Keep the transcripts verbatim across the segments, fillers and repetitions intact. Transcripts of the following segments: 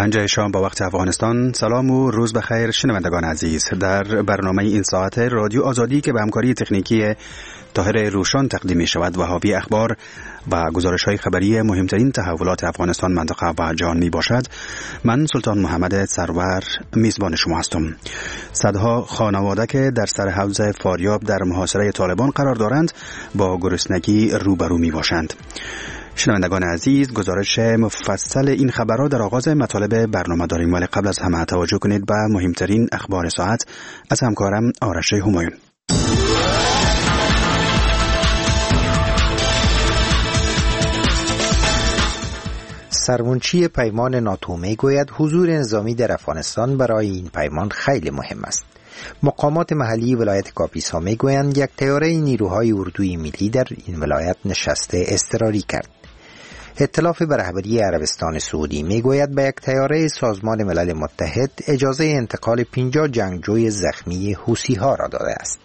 پنج شام با وقت افغانستان. سلام و روز بخیر شنوندگان عزیز. در برنامه این ساعت رادیو آزادی که به همکاری تکنیکی طاهر روشان تقدیم می شود و حاوی اخبار و گزارش های خبری مهمترین تحولات افغانستان، منطقه و جهان می باشد، من سلطان محمد سرور میزبان شما هستم. صدها خانواده که در سر حوض فاریاب در محاصره طالبان قرار دارند با گرسنگی روبرو می باشند. شنوندگان عزیز، گزارش مفصل این خبرها در آغاز مطالب برنامه داریم، ولی قبل از همه توجه کنید به مهمترین اخبار ساعت از همکارم آرش همایون. سرمنشی پیمان ناتو می گوید حضور نظامی در افغانستان برای این پیمان خیلی مهم است. مقامات محلی ولایت کاپیسا می گویند یک طیاره نیروهای اردوی ملی در این ولایت نشست اضطراری کرد. ائتلاف به رهبری عربستان سعودی می گوید به یک طیاره سازمان ملل متحد اجازه انتقال پنجاه جنگجوی زخمی حوثی ها را داده است.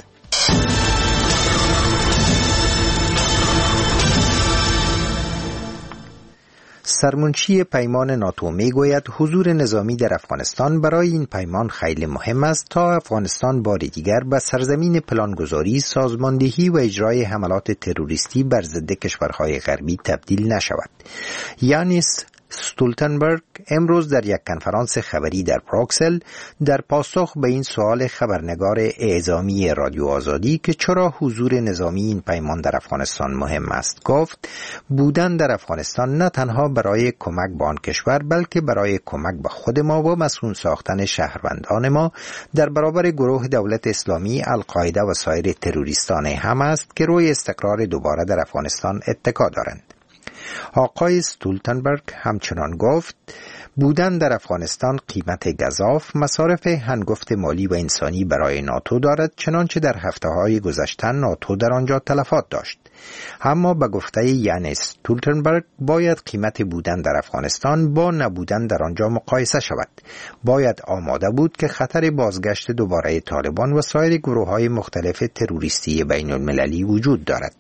سرمنشی پیمان ناتو می گوید حضور نظامی در افغانستان برای این پیمان خیلی مهم است تا افغانستان بار دیگر به سرزمین پلانگذاری، سازماندهی و اجرای حملات تروریستی بر ضد کشورهای غربی تبدیل نشود. یانس استولتنبرگ امروز در یک کنفرانس خبری در بروکسل در پاسخ به این سوال خبرنگار اعزامی رادیو آزادی که چرا حضور نظامی این پیمان در افغانستان مهم است گفت بودن در افغانستان نه تنها برای کمک به آن کشور بلکه برای کمک به خود ما و مسئول ساختن شهروندان ما در برابر گروه دولت اسلامی، القاعده و سایر تروریستان هم است که روی استقرار دوباره در افغانستان اتکا دارند. آقای استولتنبرگ همچنان گفت بودن در افغانستان قیمت گزاف، مصارف هنگفت مالی و انسانی برای ناتو دارد، چنانچه در هفته‌های گذشته ناتو در آنجا تلفات داشت. اما به گفته یانس استولتنبرگ باید قیمت بودن در افغانستان با نبودن در آنجا مقایسه شود. باید آماده بود که خطر بازگشت دوباره طالبان و سایر گروه‌های مختلف تروریستی بین المللی وجود دارد.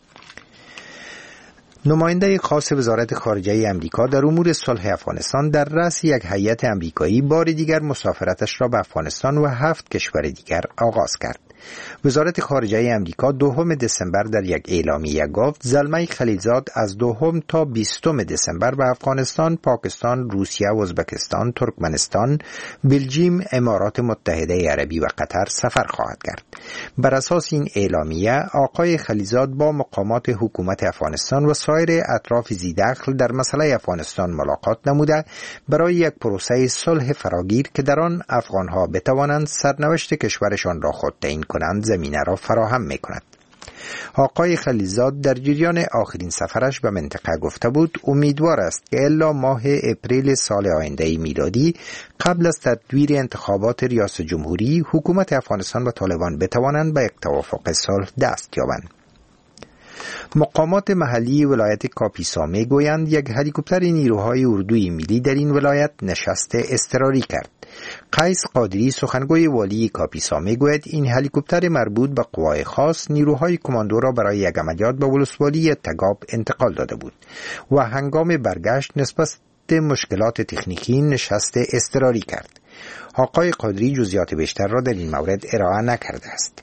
نماینده خاص وزارت خارجه امریکا در امور صلح افغانستان در رأس یک هیئت امریکایی بار دیگر مسافرتش را به افغانستان و هفت کشور دیگر آغاز کرد. وزارت خارجه امریکا دوم دسامبر در یک اعلامیه گفت زلمه خلیلزاد از دوم تا بیستم دسامبر به افغانستان، پاکستان، روسیه، ازبکستان، ترکمنستان، بلژیم، امارات متحده عربی و قطر سفر خواهد کرد. بر اساس این اعلامیه آقای خلیلزاد با مقامات حکومت افغانستان و سایر اطراف ذی‌دخل در مسئله افغانستان ملاقات نموده برای یک پروسه صلح فراگیر که در آن افغانها بتوانند سرنوشت کشورشان را خود تعیین کنند زمینه را فراهم می کند. آقای خلیلزاد در جریان آخرین سفرش به منطقه گفته بود امیدوار است که الا ماه اپریل سال آینده میلادی قبل از تدویر انتخابات ریاست جمهوری حکومت افغانستان و طالبان بتوانند به یک توافق صلح دست یابند. مقامات محلی ولایت کاپیسا می گویند یک هلیکوپتر نیروهای اردوی ملی در این ولایت نشست اضطراری کرد. قیس قادری سخنگوی والی کاپیسا می گوید این هلیکوپتر مربوط به قوای خاص نیروهای کماندو را برای یک عملیات به ولسوالی تگاب انتقال داده بود و هنگام برگشت نسبت مشکلات تکنیکی نشست اضطراری کرد. آقای قادری جزئیات بیشتر را در این مورد ارائه نکرده است.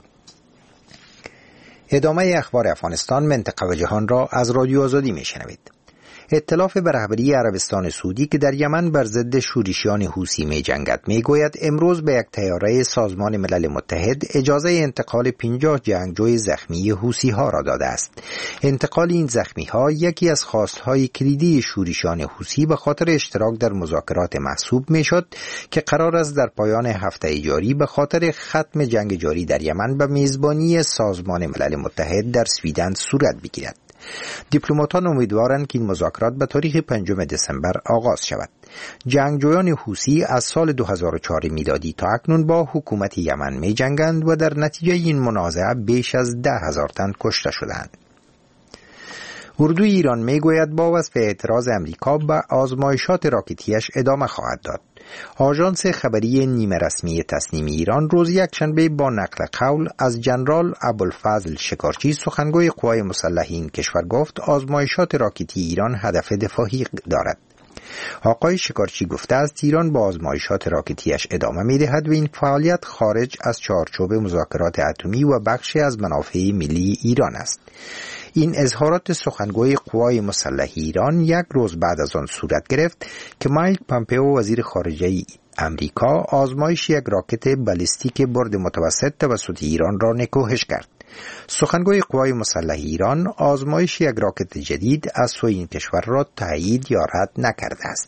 ادامه اخبار افغانستان، منطقه و جهان را از رادیو آزادی میشنوید. ائتلاف به رهبری عربستان سعودی که در یمن بر ضد شورشیان حوثی می جنگد می گوید امروز به یک طیاره سازمان ملل متحد اجازه انتقال پنجاه جنگجوی زخمی حوثی ها را داده است. انتقال این زخمی ها یکی از خواستهای کلیدی شورشیان حوثی به خاطر اشتراک در مذاکرات محسوب می شد که قرار است در پایان هفته جاری به خاطر ختم جنگ جاری در یمن به میزبانی سازمان ملل متحد در سویدن صورت بگیرد. دیپلماتان امیدوارند که این مذاکرات به تاریخ پنجم دسامبر آغاز شود. جنگجویان حوثی از سال دو هزار و چهار میلادی تا اکنون با حکومت یمن می جنگند و در نتیجه این منازعه بیش از ده هزار تن کشته شدند. اردوی ایران می گوید با وصف اعتراض امریکا به آزمایشات راکتیش ادامه خواهد داد. آژانس خبری نیمه رسمی تصنیم ایران روز یکشنبه با نقل قول از جنرال ابوالفضل شکارچی سخنگوی قوای مسلحه این کشور گفت آزمایشات راکتی ایران هدف دفاعی دارد. آقای شکارچی گفته است ایران با آزمایشات راکتیش ادامه می‌دهد و این فعالیت خارج از چارچوب مذاکرات اتمی و بخشی از منافع ملی ایران است. این اظهارات سخنگوی قوای مسلح ایران یک روز بعد از آن صورت گرفت که مایک پامپئو وزیر خارجه امریکا آزمایش یک راکت بالستیک برد متوسط توسط ایران را نکوهش کرد. سخنگوی قوای مسلح ایران آزمایش یک راکت جدید از سوی این کشور را تایید یا رد نکرده است.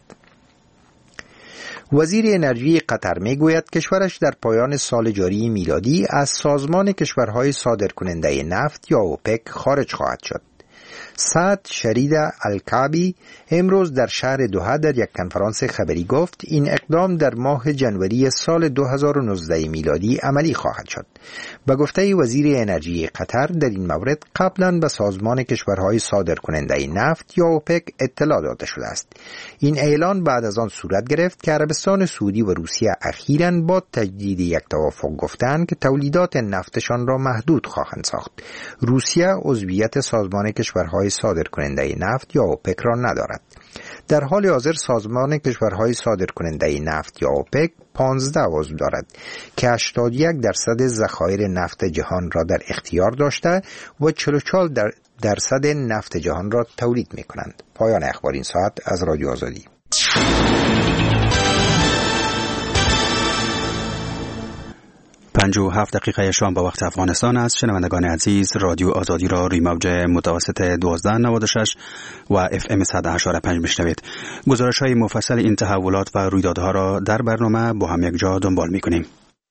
وزیر انرژی قطر میگوید کشورش در پایان سال جاری میلادی از سازمان کشورهای صادرکننده نفت یا اوپک خارج خواهد شد. سعد شرید الکعبی امروز در شهر دوحه در یک کنفرانس خبری گفت این اقدام در ماه جنوری سال دو هزار و نوزده میلادی عملی خواهد شد. به گفته وزیر انرژی قطر در این مورد قبلا به سازمان کشورهای صادرکننده نفت یا اوپک اطلاع داده شده است. این اعلان بعد از آن صورت گرفت که عربستان سعودی و روسیه اخیراً با تجدید یک توافق گفتند که تولیدات نفتشان را محدود خواهند ساخت. روسیه عضویت سازمان کشورهای صادرکننده نفت یا اوپک را ندارد. در حال حاضر سازمان کشورهای صادرکننده نفت یا اوپک پانزده عضو دارد که هشتاد و یک درصد ذخایر نفت جهان را در اختیار داشته و چهل و چهار درصد نفت جهان را تولید می کنند. پایان اخبار این ساعت از رادیو آزادی. پنج و هفت دقیقه شام با وقت افغانستان است. شنوندگان عزیز، رادیو آزادی را روی موج متوسط دوازده نود و شش و اف ام صد و هشت و پنج میشنوید. گزارش های مفصل این تحولات و رویدادها را در برنامه با هم یک جا دنبال میکنیم.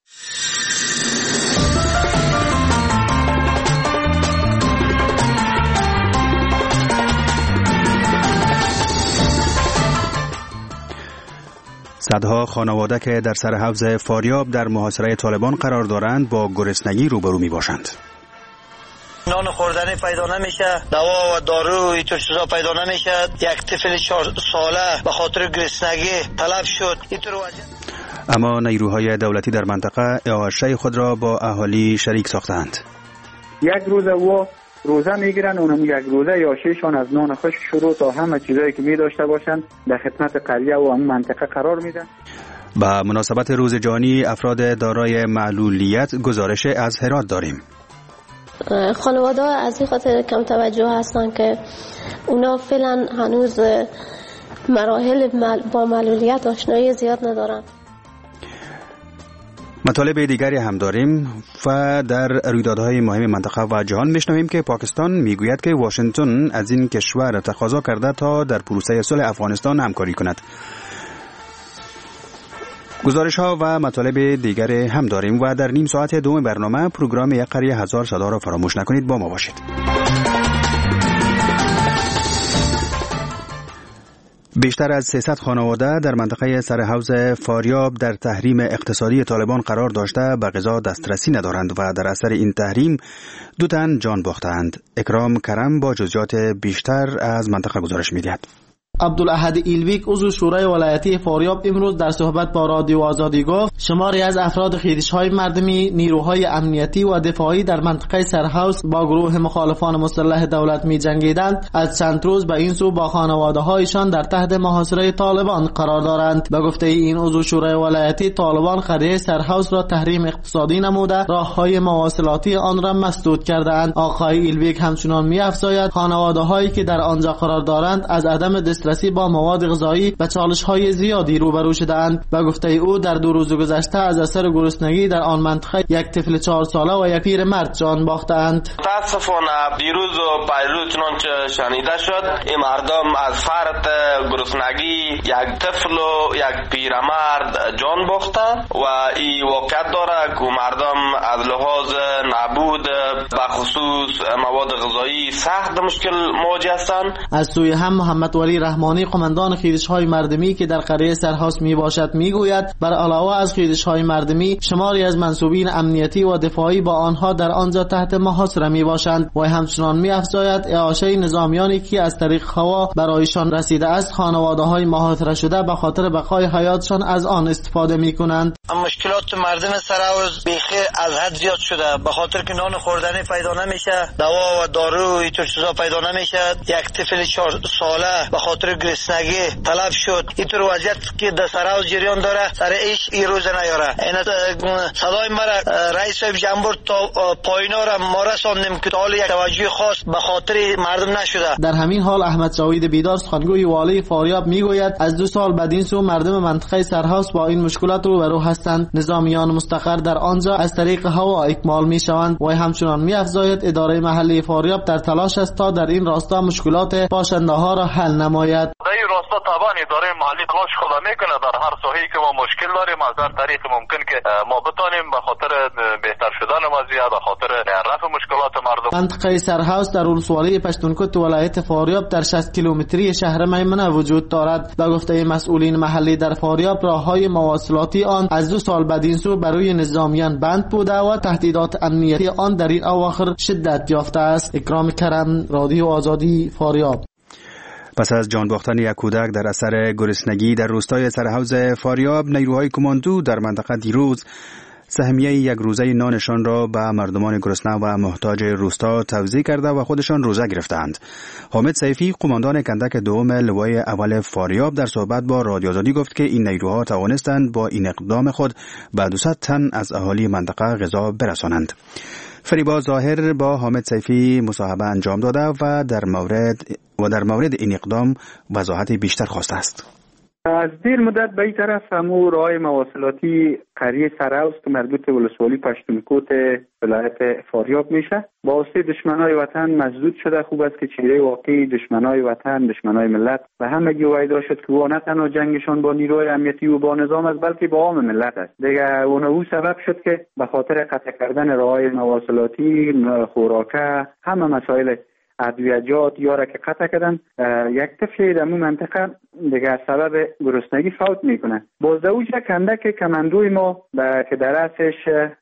صدها خانواده که در سر حوض فاریاب در محاصره طالبان قرار دارند با گرسنگی روبرو می باشند. نان خوردنی پیدا نمیشه، دوا و دارو اینطور چیزا پیدا نمیشه. یک طفل چهار ساله به خاطر گرسنگی طلب شد. اینطور وجه اما نیروهای دولتی در منطقه اعاشه خود را با اهالی شریک ساختند. یک روز و روزه میگیرن، اونم یک روزه یا شیشان از نان خشک شروع تا همه چیزایی که می داشته باشن در خدمت قریه و اون منطقه قرار میدن. با مناسبت روز جهانی افراد دارای معلولیت گزارش از هرات داریم. خانواده از این خاطر کم توجه هستن که اونا فعلا هنوز مراحل با معلولیت آشنایی زیاد ندارن. مطالب دیگری هم داریم و در رویدادهای مهم منطقه و جهان میشنویم که پاکستان میگوید که واشنگتن از این کشور تقاضا کرده تا در پروسه صلح افغانستان همکاری کند. گزارش ها و مطالب دیگری هم داریم و در نیم ساعت دوم برنامه پروگرام یک قریه هزار صدا را فراموش نکنید، با ما باشید. بیشتر از سیصد خانواده در منطقه سرحوض فاریاب در تحریم اقتصادی طالبان قرار داشته به غذا دسترسی ندارند و در اثر این تحریم دو تن جان باختند. اکرام کرم با جزئیات بیشتر از منطقه گزارش می‌دهد. عبدالاحد ایلویک عضو شورای ولایتی فاریاب امروز در صحبت با رادیو آزادی گفت شماری از افراد خیزش‌های مردمی، نیروهای امنیتی و دفاعی در منطقه سرحوض با گروه مخالفان مسلح دولت می‌جنگیدند. از چند روز به این سو با خانواده‌هایشان در تحت محاصره طالبان قرار دارند. به گفته این عضو شورای ولایتی، طالبان قریه سرحوض را تحریم اقتصادی نموده راه‌های مواصلاتی آن را مسدود کرده‌اند. آقای ایلویک همچنان می‌افزاید خانواده‌هایی که در آنجا قرار دارند از عدم دسترسی با مواد غذایی و چالش‌های زیادی روبرو شده‌اند. به گفته او در دو روز گذشته از اثر گرسنگی در آن منطقه یک طفل چهار ساله و یک پیرمرد جان باختند. متاسفانه دیروز و پیروز چنانچه شنیده شد این مردم از فرط گرسنگی یک طفل و یک پیرمرد جان باختند و این واقعیت داره که مردم از لحاظ نبود به خصوص مواد غذایی سخت مشکل مواجه هستند. از سوی هم محمد ولی رحمانی قماندان خیزش‌های مردمی که در قریه سرحوض میباشد میگوید بر علاوه از خیزش‌های مردمی شماری از منصوبین امنیتی و دفاعی با آنها در آنجا تحت محاصره میباشند و همچنان میافزاید اعاشه نظامیانی که از طریق هوا برایشان رسیده است خانواده‌های محاصره شده به خاطر بقای حیاتشان از آن استفاده میکنند. مشکلات مردم سرحوض بیخی از حد زیاد شده به خاطر که نان خوردنی پیدا نمیشه، دوا و دارو اینطور چیزا پیدا نمیشه. یک طفل چهار ساله به خاطر خاطر گرسنگی طلب شد. اینطور وضعیت که در سرحوض جریان داره سر ایش این روز نیاره. این صدای مرا رئیس صاحب جنبور تا پایینا را ما رساندیم که حال یک توجه خاص به خاطر مردم نشده. در همین حال احمد جاوید بیدار سخنگوی والی فاریاب میگوید از دو سال بعد این سو مردم منطقه سرحوض با این مشکلات روبرو هستند. نظامیان مستقر در آنجا از طریق هوا اکمال میشوند و همچنان میافزاید اداره محلی فاریاب در تلاش است تا در این راستا مشکلات باشنده ها را حل نماید. در این راستا طبعا اداره محلی تلاش خود میکنه در هر ساحه‌ای که ما مشکل داریم از هر طریق ممکن که ما بتانیم به خاطر بهتر شدن وضعیت به خاطر رفع مشکلات مردم. منطقه سرحوض در ولسوالی پشتونکوت ولایت فاریاب در شصت کیلومتری شهر میمنه وجود دارد. به گفته مسئولین محلی در فاریاب راههای مواصلاتی آن از دو سال بعد این سو برای نظامیان بند بوده و تهدیدات امنیتی آن در این اواخر شدت یافته است. اکرام کرم، رادیو آزادی، فاریاب. پس از جان باختن یک کودک در اثر گرسنگی در روستای سرحوض فاریاب، نیروهای کماندو در منطقه دیروز سهمیه یک روزه نانشان را به مردمان گرسنه و محتاج روستا توزیع کرده و خودشان روزه گرفتند. حامد سیفی، قماندان کندک دوم لوای اول فاریاب، در صحبت با رادیو آزادی گفت که این نیروها توانستند با این اقدام خود به دویست تن از اهالی منطقه غذا برسانند. فریبا ظاهر با حامد سیفی مصاحبه انجام داده و در مورد و در مورد این اقدام وضاحت بیشتر خواسته است. از دیر مدت به این طرف همو راه مواصلاتی قریه سرحوض که مربوط به ولسوالی پشتونکوت ولایت فاریاب میشه با واسطه دشمنای وطن مسدود شده. خوب است که چهره واقعی دشمنای وطن، دشمنای ملت و همگی وایدا شد که او نه تنها جنگشان با نیروی امنیتی و با نظام است بلکه با عام ملت است. دیگه اون او سبب شد که به خاطر قطع کردن راههای مواصلاتی، خوراکه، همه مسائل ادویجات یاره که قطع کردن، یک طفل در اون منطقه دیگه سبب گرسنگی فوت میکنه. باز در اوجه کندک کماندوی ما که در اسش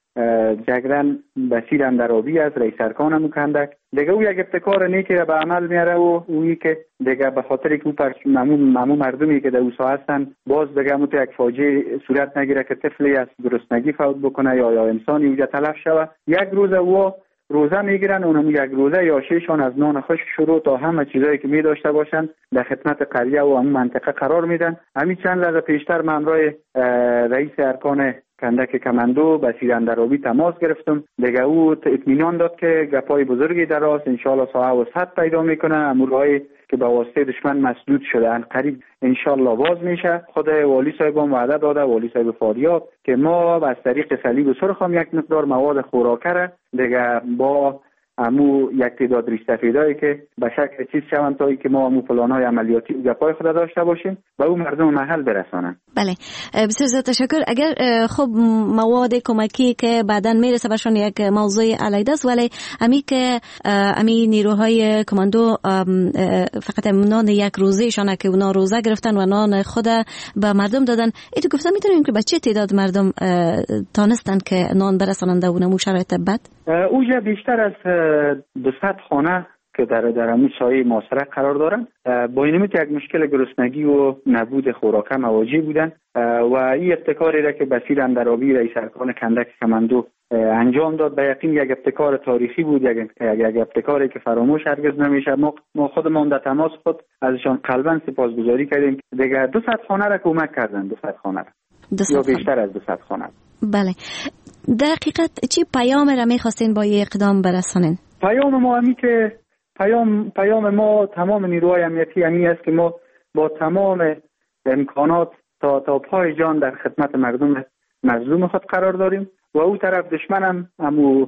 جگرن بسیر اندرابی از رئیس ارکان همون کندک دیگه او یک ابتکار نیکی را به عمل میاره و اویی که دیگه به خاطر که ممنون مردمی که در او ساحه هستن باز دیگه همون یک فاجعه صورت نگیره که طفلی از گرسنگی فوت بکنه یا یا انسانی اوجه تلف شوه. یک روز او روزه میگیرن، اونم یک روزه یا شیشان از نان خشک شروع تا همه چیزایی که می داشته باشن در خدمت قریه و همون منطقه قرار میدن. همین چند لحظه پیشتر من همراه رئیس ارکان کندک کماندو بسیر اندرابی تماس گرفتم. دیگه او اطمینان داد که گپای بزرگی در راست انشالله ساعه و صد پیدا میکنه. امورهای که به واسطه دشمن مسدود شده ان قریب انشالله باز میشه. خود والی صاحب هم وعده داده، والی صاحب فاریاب، که ما از طریق صلیب و سرخ هم یک مقدار مواد خوراکه دیگه با امو یک تعداد ریشتفیدایی که به شکل چیز شوند تا که ما امو پلان‌های عملیاتی و گپای خود داشته باشیم و او مردم محل برسانن. بله، بسیار زیاد تشکر. اگر خب مواد کمکی که بعداً میرسه برشون یک موضوع علیحده است، ولی امی که امی نیروهای کماندو فقط نان یک روزهشان که اونا روزه گرفتن و نان خود به مردم دادن، ایتو گفتم میتونیم که به چه تعداد مردم تانستن که نان برسانند و اونمو شرایط بد؟ اوجه بیشتر از دویست خانه که در در همون سایه معاصره قرار دارن با این یک مشکل گرسنگی و نبود خوراک مواجه بودن و این ابتکاری را که بسیر اندرابی رئیس ارکان کندک کماندو انجام داد به یقین یک ابتکار تاریخی بود، یک یک ابتکاری که فراموش هرگز نمیشه. ما ما خودمون در تماس خود ازشان قلباً سپاسگزاری کردیم. دیگه دویست خانه را کمک کردن، دویست خانه را یا بیشتر از دویست خانه. بله، در حقیقت چی پیام را می‌خواستین با این اقدام برسانین؟ پیام ما همی که پیام پیام ما تمام نیروهای امنیتی همی است که ما با تمام امکانات تا تا پای جان در خدمت مردم مظلوم خود قرار داریم و او طرف دشمن هم همو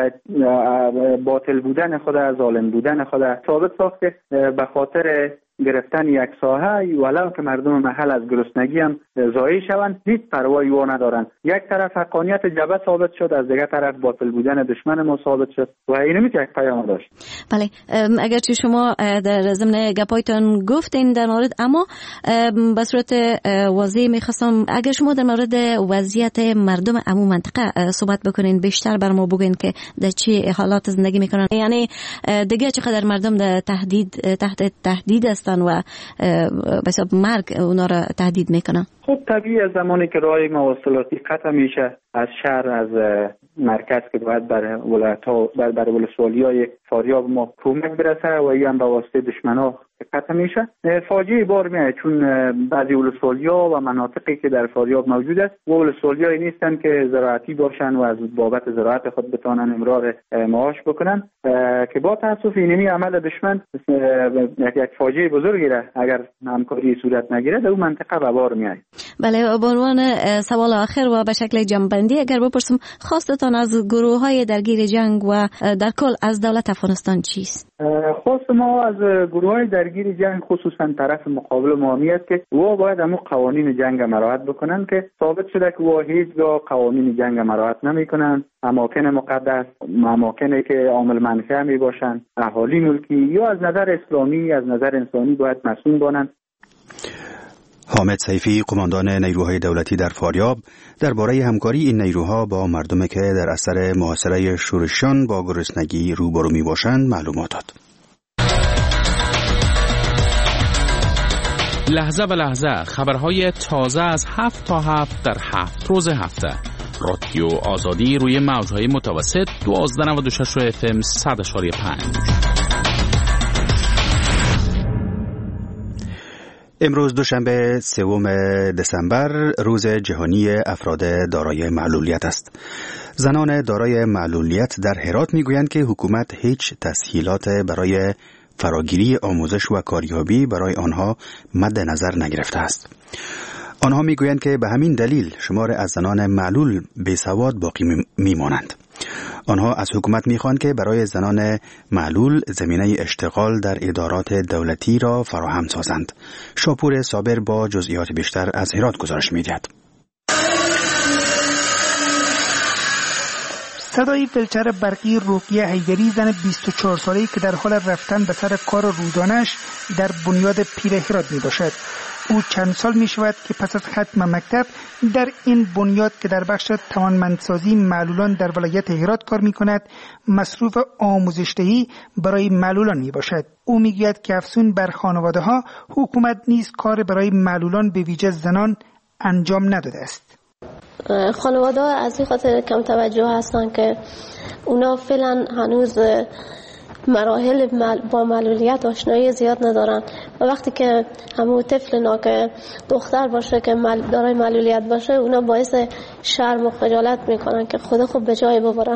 باطل بودن خود، ظالم بودن خود ثابت ساخت که به خاطر گرفتن یک ساحه ولو که مردم محل از گرسنگی هم ضایع شوند هیچ پروایی و ندارن. یک طرف حقانیت جبهه ثابت شد، از دیگر طرف باطل بودن دشمن ما ثابت شد و اینو میشه یک پیام داشت. بله، اگرچه شما در ضمن گپایتون گفتین در مورد، اما به صورت واضح میخواستم اگر شما در مورد وضعیت مردم عموم منطقه صحبت بکنین، بیشتر بر ما بگین که در چه حالات زندگی میکنن، یعنی دیگه چقدر مردم در تهدید تحت تهدید هستن و بسیار مرگ اونا را تهدید میکنن. خب طبیعی از زمانی که راه مواصلاتی قطع میشه از شهر، از مرکز که باید بر ولایت‌ها بر بر ولسوالی‌های فاریاب ما کمک برسه و این هم به واسطه دشمن‌ها قطع میشه، فاجعه بار میاد. چون بعضی ولسوالی‌ها و مناطقی که در فاریاب موجود است و ولسوالی‌هایی نیستن که زراعتی باشن و از بابت زراعت خود بتونن امرار معاش بکنن، که با تاسف اینمی عمل دشمن یک یک فاجعه بزرگی را اگر همکاری صورت نگیره در اون منطقه به بار میاد. بله، به عنوان سوال آخر و به شکل جنبندی اگر بپرسم، خواستتان از گروه‌های درگیر جنگ و در کل از دولت افغانستان چیست؟ خواست ما از گروه‌های درگیر جنگ خصوصا طرف مقابل ما است که و باید همون قوانین جنگ مراعات بکنن که ثابت شده که و هیچگاه قوانین جنگ مراعات نمیکنن. اماکن مقدس، اماکنی که عامل منفعه می باشن، اهالی ملکی یا از نظر اسلامی از نظر انسانی باید مسئول باشن. حامد سیفی، قماندان نیروهای دولتی در فاریاب، درباره همکاری این نیروها با مردمی که در اثر محاصره شورشیان با گرسنگی روبرو می باشند معلومات داد. لحظه به لحظه خبرهای تازه از هفت تا هفت در هفت روز هفته. رادیو آزادی روی موجهای متوسط دوازده نود و شش اف ام صد و پنج. امروز دوشنبه سوم دسامبر روز جهانی افراد دارای معلولیت است. زنان دارای معلولیت در هرات میگویند که حکومت هیچ تسهیلات برای فراگیری آموزش و کاریابی برای آنها مد نظر نگرفته است. آنها میگویند که به همین دلیل شمار از زنان معلول بیسواد باقی میمانند. آنها از حکومت میخواهند که برای زنان معلول زمینه اشتغال در ادارات دولتی را فراهم سازند. شاپور صابر با جزئیات بیشتر از هرات گزارش میدهد. صدای فلچر برقی رقیه حیدری، زن بیست و چهار ساله‌ای که در حال رفتن به سر کار روزانه‌اش در بنیاد پیر هرات میباشد. او چند سال می شود که پس از ختم مکتب در این بنیاد که در بخش توانمندسازی معلولان در ولایت هرات کار می کند مصروف آموزش‌دهی برای معلولان می باشد. او می گوید که افزون بر خانواده ها حکومت نیز کار برای معلولان به ویژه زنان انجام نداده است. خانواده ها از این خاطر کم توجه هستن که اونا فعلا هنوز مراحل با معلولیت آشنایی زیاد ندارن و وقتی که همون طفل ناکه دختر باشه که دارای معلولیت باشه اونا باعث شرم و خجالت میکنن که خود خوب به جای ببرن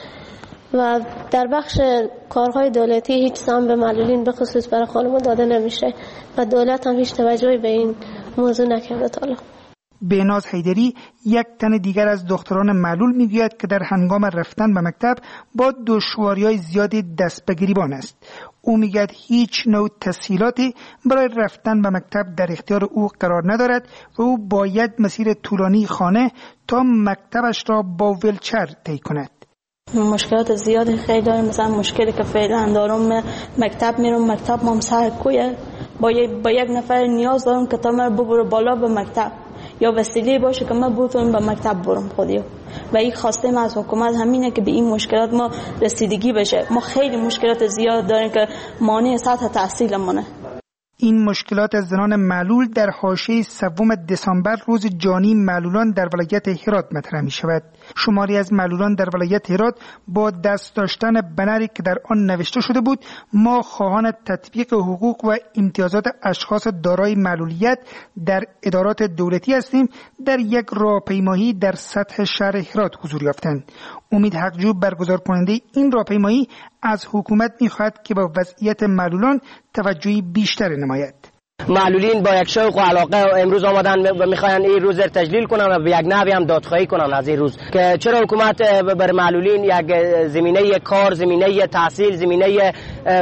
و در بخش کارهای دولتی هیچ سهم به معلولین به خصوص برای خانم داده نمیشه و دولت هم هیچ توجهی به این موضوع نکرده تا حالا. بهناز حیدری، یک تن دیگر از دختران معلول میگوید که در هنگام رفتن به مکتب با دشواری‌های زیادی دست به گریبان است. او میگوید هیچ نوع تسهیلاتی برای رفتن به مکتب در اختیار او قرار ندارد و او باید مسیر طولانی خانه تا مکتبش را با ویلچر طی کند. مشکلات زیادی خیلی دارم، مثلا مشکلی که فعلا دارم مکتب میرم، مکتب مام سر کویه، با با یک نفر نیاز دارم که تا من ببره بالا به مکتب یا وسیله باشه که من بتونم به مکتب برم خودیو و این خواسته ما از حکومت همینه که به این مشکلات ما رسیدگی بشه. ما خیلی مشکلات زیاد داریم که مانع سطح تحصیلمونه. این مشکلات از زنان معلول در حاشیه سوم دسامبر روز جهانی معلولان در ولایت هرات مطرح می شود. شماری از معلولان در ولایت هرات با دست داشتن بنری که در آن نوشته شده بود ما خواهان تطبیق حقوق و امتیازات اشخاص دارای معلولیت در ادارات دولتی هستیم در یک راهپیمایی در سطح شهر هرات حضور یافتند. امید حقجو برگزار کننده این راهپیمایی از حکومت می‌خواهد که با وضعیت معلولان توجهی بیشتر نماید. معلولین با یک شوق و علاقه امروز آمدن و میخواین این روز را تجلیل کنن و به یک نحوی هم دادخواهی کنن از این روز که چرا حکومت بر معلولین یک زمینه کار، زمینه تحصیل، زمینه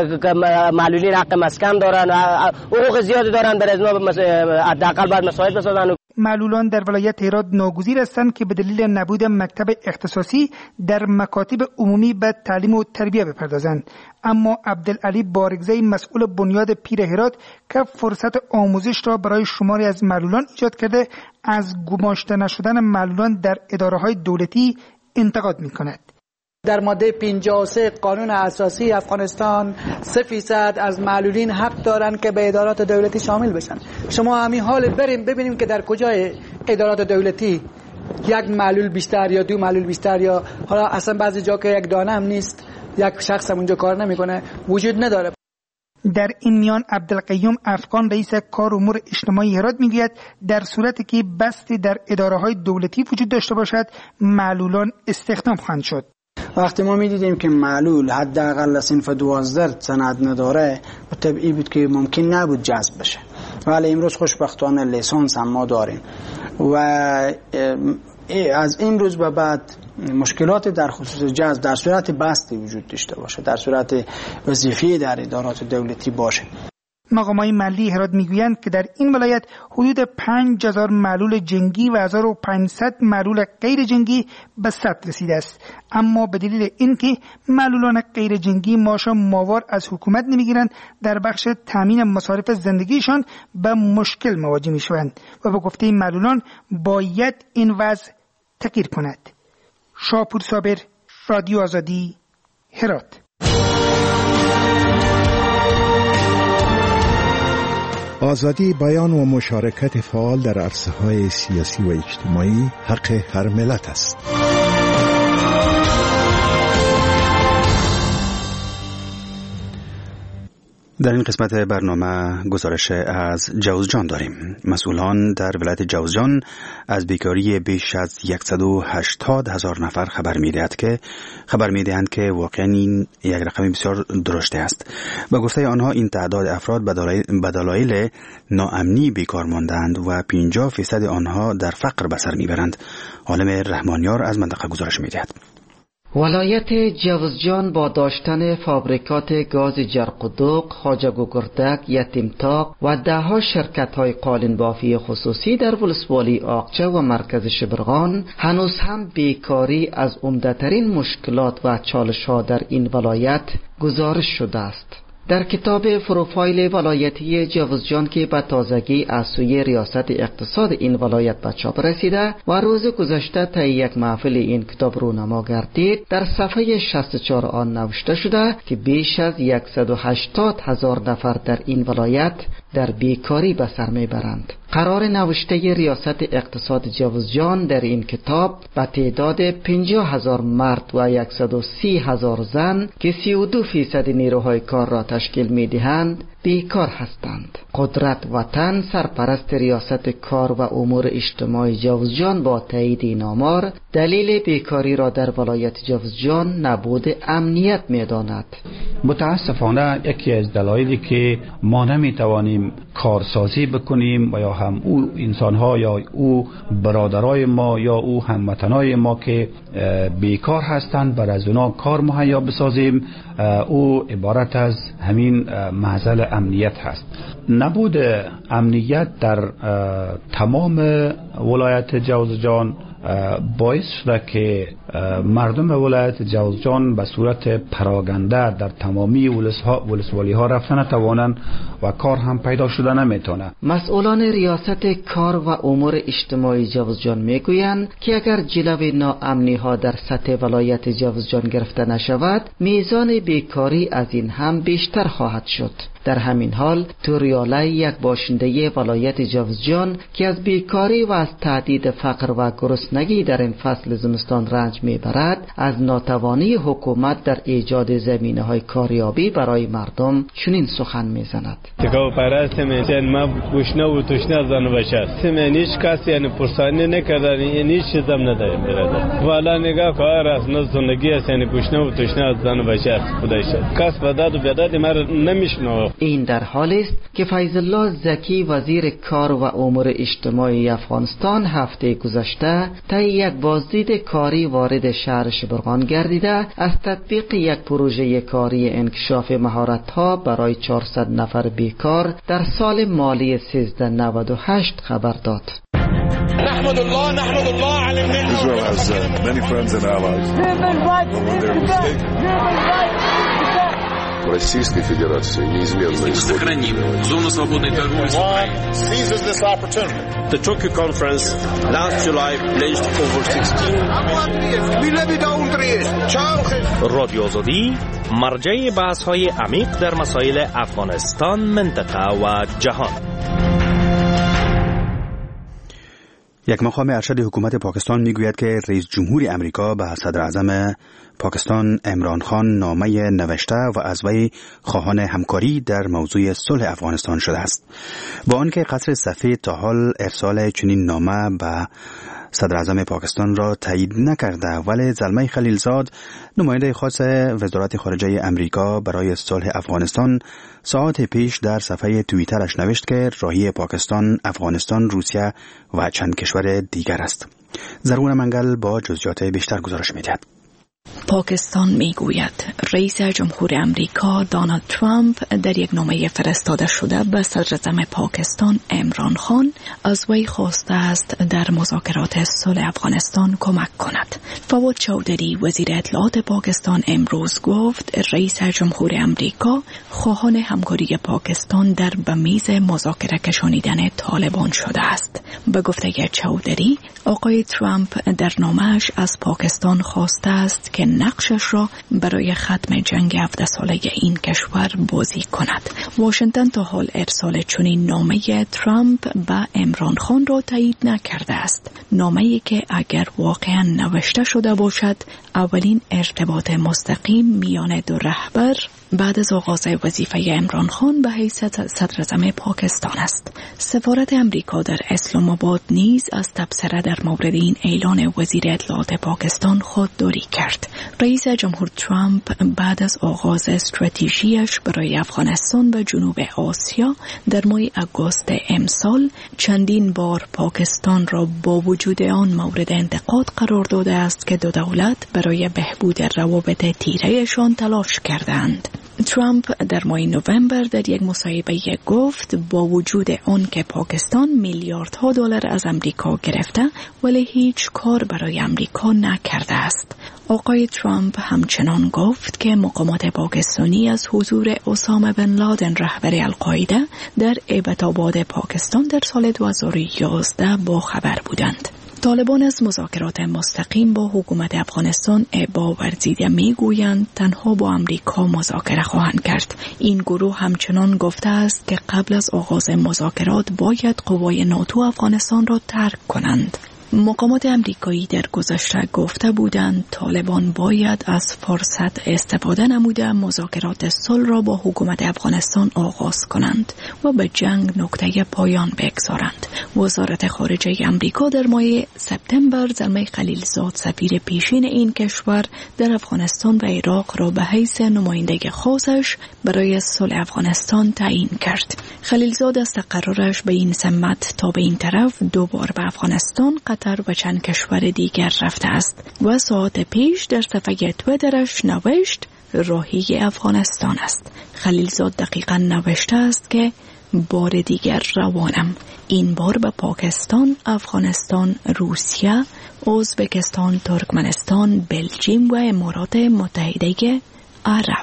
معلولین حق مسکن دارن، حقوق زیادی دارن، بر از حداقل باید مساعد بسازن. معلولان در ولایت هرات ناگزیر هستند که به دلیل نبود مکتب اختصاصی در مکاتب عمومی به تعلیم و تربیت بپردازند. اما عبدالعلی بارگزی مسئول بنیاد پیر هرات که فرصت آموزش را برای شماری از معلولان ایجاد کرده از گماشته نشدن معلولان در اداره‌های دولتی انتقاد می‌کند. در ماده پنجاه و سه قانون اساسی افغانستان سه فیصد از معلولین حق دارن که به ادارات دولتی شامل بشن. شما همین حال بریم ببینیم که در کجای ادارات دولتی یک معلول بیشتر یا دو معلول بیشتر یا حالا اصلا بعضی جا که یک دانه هم نیست، یک شخص هم اونجا کار نمیکنه، وجود نداره. در این میان عبدالقیوم افغان رئیس کار امور اجتماعی هرات میگوید در صورتی که بستی در اداره های دولتی وجود داشته باشد معلولان استخدام خواهند شد. وقتی ما میدیدیم که معلول حداقل صنف دوازده سند نداره و طبیعی بود که ممکن نبود جذب بشه، ولی امروز خوشبختانه لیسانس هم ما داریم و از امروز به بعد مشکلات در خصوص جذب در صورت بستی وجود داشته باشه، در صورت وظیفی در ادارات دولتی باشه. مقامات محلی هرات میگویند که در این ولایت حدود پنج هزار معلول جنگی و هزار و پانصد معلول غیر جنگی به ثبت رسیده است، اما به دلیل اینکه معلولان غیر جنگی معاش ماهوار از حکومت نمیگیرند در بخش تامین مصارف زندگیشان به مشکل مواجه میشوند و به گفته معلولان باید این وضع تغییر کند. شاپور صابر، رادیو آزادی، هرات. آزادی بیان و مشارکت فعال در عرصه‌های سیاسی و اجتماعی حق هر ملت است. در این قسمت برنامه گزارش از جوزجان داریم. مسئولان در ولایت جوزجان از بیکاری بیش از صد و هشتاد هزار نفر خبر می‌دهند که خبر می‌دهند که واقعاً این یک رقم بسیار درشته است. به گفته آنها این تعداد افراد به دلایل ناامنی بیکار ماندند و پنجاه درصد آنها در فقر به سر می‌برند. عالم رحمانیار از منطقه گزارش می‌دهد. ولایت جوزجان با داشتن فابریکات گاز جرقدوق، خواجه گوگردک، یتیمتاق و دهها شرکت‌های قالین بافی خصوصی در ولسوالی آقچه و مرکز شبرغان هنوز هم بیکاری از عمده‌ترین مشکلات و چالش‌ها در این ولایت گزارش شده است. در کتاب پروفایل ولایتی جوزجان که به تازگی از سوی ریاست اقتصاد این ولایت به چاپ رسیده و روز گذشته طی یک محفل این کتاب رونما گردید، در صفحه شصت و چهار آن نوشته شده که بیش از صد و هشتاد هزار نفر در این ولایت در بیکاری به سر میبرند. قرار نوشته ریاست اقتصاد جوزجان در این کتاب به تعداد پنجاه هزار مرد و صد و سی هزار زن که سی و دو فیصد نیروهای کار را تشکیل میدهند بیکار هستند. قدرت وطن سرپرست ریاست کار و امور اجتماعی جوزجان با تایید این آمار دلیل بیکاری را در ولایت جوزجان نبود امنیت می‌داند. متاسفانه یکی از دلایلی که ما نمی‌توانیم کارسازی بکنیم و یا هم او انسان‌ها یا او برادرای ما یا او هموطنای ما که بیکار هستند بر از اونا کار مهیا بسازیم، او عبارت از همین معضل امنیت هست. نبود امنیت در تمام ولایت جوزجان باعث شده که مردم ولایت جوزجان به صورت پراگنده در تمامی ولسوالی ها رفتن نتوانند و کار هم پیدا شده نمیتونه. مسئولان ریاست کار و امور اجتماعی جوزجان میگویند که اگر جلوی ناامنی ها در سطح ولایت جوزجان گرفته نشود، میزان بیکاری از این هم بیشتر خواهد شد. در همین حال توریاله، یک باشنده ولایت جوزجان که از بیکاری و از تهدید فقر و گرسنگی در این فصل زمستان رنج میبرد، از ناتوانی حکومت در ایجاد زمینه‌های کاریابی برای مردم چنین سخن میزند. تکاو پرست میشن ما گوشنه و توشنه زن بشه سمن هیچ کسی یعنی پرسانی نکردن، یعنی هیچ چیز هم نداریم برادر. والا نگاه کار از نز زندگی است، یعنی گوشنه و توشنه زن بشه خدای شد کس بداد و بداد مر نمیشنو. این در حالی است که فیض الله زکی وزیر کار و امور اجتماعی افغانستان هفته گذشته طی یک بازدید کاری وارد شهر شبرغان گردیده از تطبیق یک پروژه کاری انکشاف مهارت‌ها برای چهارصد نفر بیکار در سال مالی سیزده نود و هشت خبر داد. نحمد الله نحمد الله على النعمة. Israel has uh, many friends and allies. в Российской Федерации неизменно исходит. Сохраним зону свободной торговли с Украиной. The Tokyo Conference last July pledged over sixteen. رادیو آزادی مرجع بحث‌های عمیق در مسائل افغانستان، منطقه و جهان. یک مقام ارشد حکومت پاکستان میگوید که رئیس جمهور امریکا به صدر اعظم پاکستان عمران خان نامه نوشته و از وی خواهان همکاری در موضوع صلح افغانستان شده است. با آنکه قصر سفید تا حال ارسال چنین نامه به صدر اعظم پاکستان را تایید نکرده، ولی زلمه خلیلزاد نماینده خاص وزارت خارجه امریکا برای صلح افغانستان ساعت پیش در صفحه توییترش نوشت که راهی پاکستان، افغانستان، روسیه و چند کشور دیگر است. زرغون منگل با جزئیات بیشتر گزارش می‌دهد. پاکستان میگوید رئیس جمهور امریکا دونالد ترامپ در یک نامه فرستاده شده به صدر اعظم پاکستان عمران خان از وی خواسته است در مذاکرات صلح افغانستان کمک کند. فواد چودری وزیر اطلاعات پاکستان امروز گفت رئیس جمهور امریکا خواهان همکاری پاکستان در به میز مذاکره کشانیدن طالبان شده است. به گفته چودری آقای ترامپ در نامه‌اش از پاکستان خواسته است که نقشش را برای ختم جنگ هفده ساله این کشور بازی کند. واشنگتن تا حال ارسال چنین نامه ترامپ به عمران خان را تایید نکرده است. نامه‌ای که اگر واقعا نوشته شده باشد اولین ارتباط مستقیم میان دو رهبر بعد از آغاز وظیفه عمران خان به حیث صدر اعظم پاکستان است. سفارت امریکا در اسلام آباد نیز از تبصره در مورد این اعلان وزیر اطلاعات پاکستان خودداری کرد. رئیس جمهور ترامپ بعد از آغاز استراتژیش برای افغانستان و جنوب آسیا در ماه آگوست امسال چندین بار پاکستان را با وجود آن مورد انتقاد قرار داده است که دو دولت برای بهبود روابط تیره‌شان تلاش کردند. ترامپ در ماه نوامبر در یک مصاحبه گفت با وجود آن که پاکستان میلیاردها دلار از امریکا گرفته ولی هیچ کار برای امریکا نکرده است. آقای ترامپ همچنان گفت که مقامات پاکستانی از حضور اسامه بن لادن رهبر القاعده در ابتاباد پاکستان در سال دو هزار و یازده با خبر بودند. طالبان از مذاکرات مستقیم با حکومت افغانستان ابا ورزیده میگویند تنها با امریکا مذاکره خواهند کرد. این گروه همچنان گفته است که قبل از آغاز مذاکرات باید قوای ناتو افغانستان را ترک کنند. مقامات امریکایی در گذشته گفته بودند طالبان باید از فرصت استفاده نموده مذاکرات صلح را با حکومت افغانستان آغاز کنند و به جنگ نقطه پایان بگذارند. وزارت خارجه امریکا در ماه سپتامبر زلمه خلیلزاد سفیر پیشین این کشور در افغانستان و عراق را به حیث نماینده خاصش برای صلح افغانستان تعیین کرد. خلیلزاد از تقررش به این سمت تا به این طرف دو بار به افغانستان، قطر و چند کشور دیگر رفته است و ساعت پیش در صفحه تویترش نوشت راهی افغانستان است. خلیلزاد دقیقاً نوشته است که بار دیگر روانم، این بار به پاکستان، افغانستان، روسیه، ازبکستان، ترکمنستان، بلژیم و امارات متحده عرب.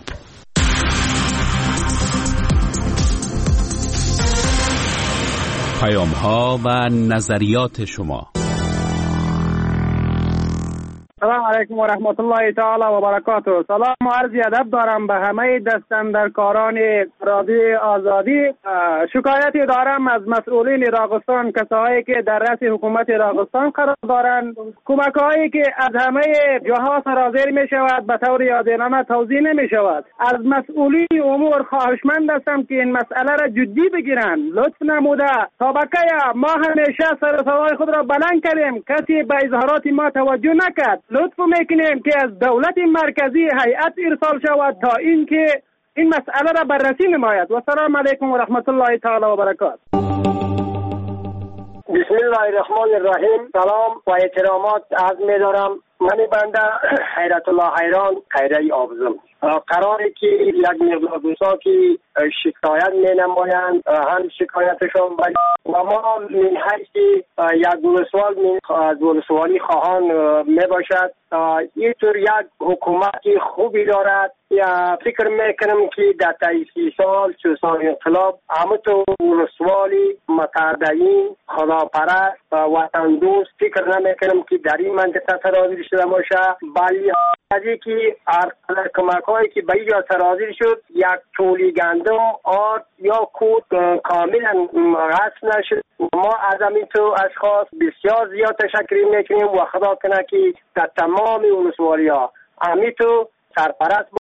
پیام ها و نظریات شما. سلام علیکم و رحمت الله تعالی و برکاته. سلام و عرض ادب دارم به همه دستاندرکاران رادیو آزادی. شکایتی دارم از مسئولین راغستان، کسایی که در رأس حکومت راغستان قرار دارند. کمک‌هایی که از همه جاها سرازیر می شود به طور عادلانه توزیع نمی شود. از مسئولین امور خواهشمند هستم که این مسئله را جدی بگیرند. لطف نموده سابقه ما همیشه سر صدای خود را بلند کردیم، کسی به اظهارات ما توجه نکرد. لطف میکنیم که از دولت مرکزی هیئت ارسال شود تا اینکه این مسئله را بررسی نماید. و سلام علیکم و رحمت الله تعالی و برکاته. بسم الله الرحمن الرحیم. سلام و احترامات عرض می‌دارم. من بنده حیرت الله حیران خیره آبزم. قراره که یک مقدار دوستا که شکایت می نمایند هم شکایتشون ولی و ما من حیث یک ولسوال از ولسوالی خواهان می باشد اینطور یک حکومتی خوبی دارد. یا فکر میکنم که در طی سی سال چه سال انقلاب همه تو ولسوالی متدین خداپرست و وطن دوست فکر نمیکنم که در این منطقه سرازیر شده باشه. بلی از که هر کمک هایی که به اینجا سرازیر شد یک تولی گندم آرد یا کود کاملا غصب نشد. ما از همین تو اشخاص بسیار زیاد تشکر میکنیم و خدا کنه که در تمام ولسوالی ها همین تو سرپرست